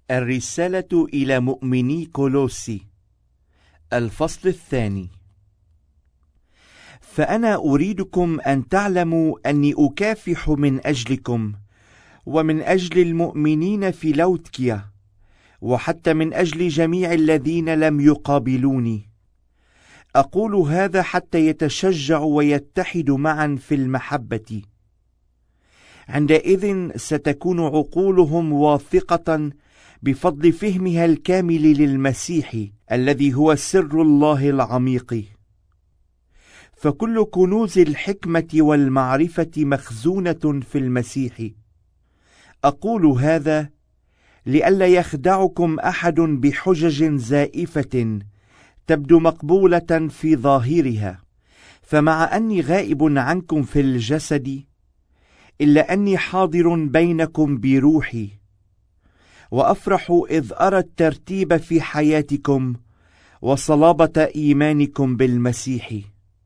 الرسالة إلى مؤمني كولوسي، الفصل الثاني. فأنا أريدكم أن تعلموا أني أكافح من أجلكم ومن أجل المؤمنين في لودكيا، وحتى من أجل جميع الذين لم يقابلوني. أقول هذا حتى يتشجعوا ويتحدوا معا في المحبة. عندئذ ستكون عقولهم واثقة بفضل فهمها الكامل للمسيح الذي هو سر الله العميق. فكل كنوز الحكمة والمعرفة مخزونة في المسيح. أقول هذا لئلا يخدعكم أحد بحجج زائفة تبدو مقبولة في ظاهرها، فمع أني غائب عنكم في الجسد إلا أني حاضر بينكم بروحي، وأفرح إذ أرى الترتيب في حياتكم وصلابة إيمانكم بالمسيح.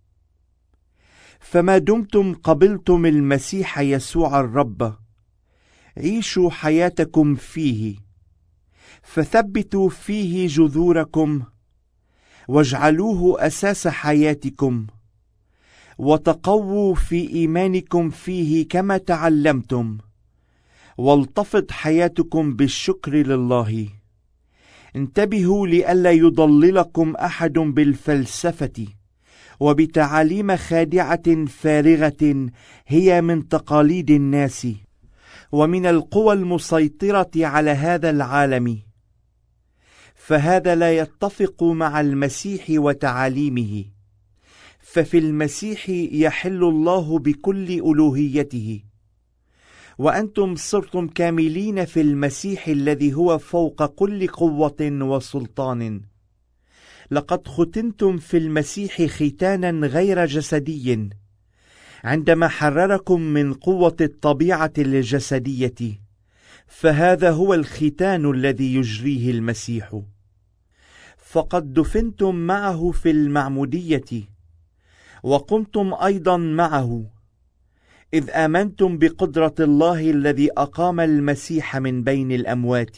فما دمتم قبلتم المسيح يسوع الرب، عيشوا حياتكم فيه، فثبتوا فيه جذوركم واجعلوه أساس حياتكم، وتقووا في إيمانكم فيه كما تعلمتم، والتفت حياتكم بالشكر لله. انتبهوا لئلا يضللكم أحد بالفلسفة وبتعاليم خادعة فارغة هي من تقاليد الناس ومن القوى المسيطرة على هذا العالم، فهذا لا يتفق مع المسيح وتعاليمه. ففي المسيح يحل الله بكل ألوهيته، وأنتم صرتم كاملين في المسيح الذي هو فوق كل قوة وسلطان. لقد ختنتم في المسيح ختانا غير جسدي عندما حرركم من قوة الطبيعة الجسدية، فهذا هو الختان الذي يجريه المسيح. فقد دفنتم معه في المعمودية، وقمتم أيضا معه إذ آمنتم بقدرة الله الذي أقام المسيح من بين الأموات.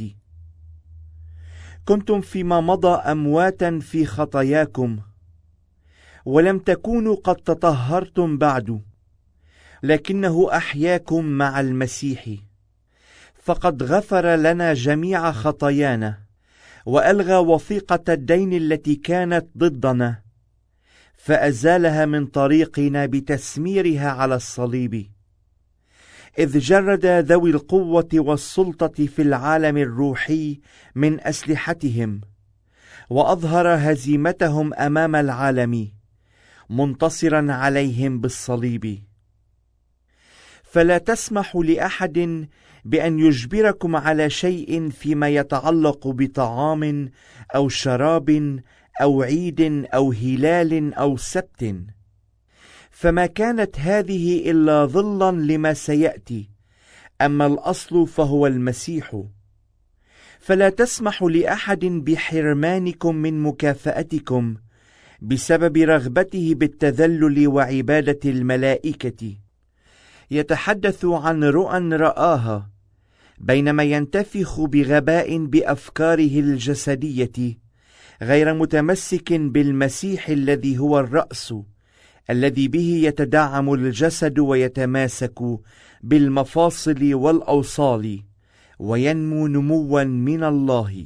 كنتم فيما مضى أمواتا في خطاياكم، ولم تكونوا قد تطهرتم بعد، لكنه أحياكم مع المسيح، فقد غفر لنا جميع خطايانا وألغى وثيقة الدين التي كانت ضدنا، فأزالها من طريقنا بتسميرها على الصليب، إذ جرد ذوي القوة والسلطة في العالم الروحي من أسلحتهم، وأظهر هزيمتهم أمام العالم، منتصرا عليهم بالصليب. فلا تسمحوا لأحد بأن يجبركم على شيء فيما يتعلق بطعام أو شراب أو عيد أو هلال أو سبت، فما كانت هذه إلا ظلا لما سيأتي، أما الأصل فهو المسيح. فلا تسمحوا لأحد بحرمانكم من مكافأتكم بسبب رغبته بالتذلل وعبادة الملائكة. يتحدث عن رؤى رآها بينما ينتفخ بغباء بأفكاره الجسدية، غير متمسك بالمسيح الذي هو الرأس، الذي به يتدعم الجسد ويتماسك بالمفاصل والأوصال وينمو نموا من الله.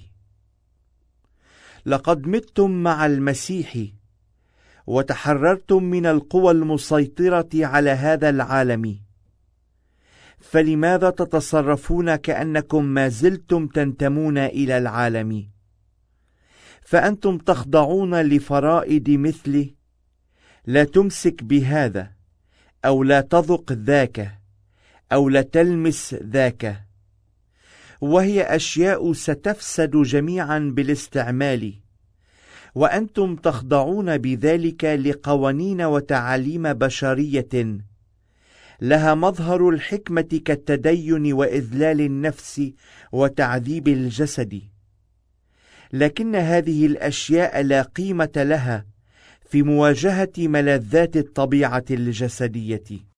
لقد متم مع المسيح وتحررتم من القوى المسيطرة على هذا العالم، فلماذا تتصرفون كأنكم ما زلتم تنتمون إلى العالم؟ فأنتم تخضعون لفرائض مثل لا تمسك بهذا، أو لا تذق ذاك، أو لا تلمس ذاك، وهي أشياء ستفسد جميعا بالاستعمال، وأنتم تخضعون بذلك لقوانين وتعاليم بشرية لها مظهر الحكمة كالتدين وإذلال النفس وتعذيب الجسد. لكن هذه الأشياء لا قيمة لها في مواجهة ملذات الطبيعة الجسدية.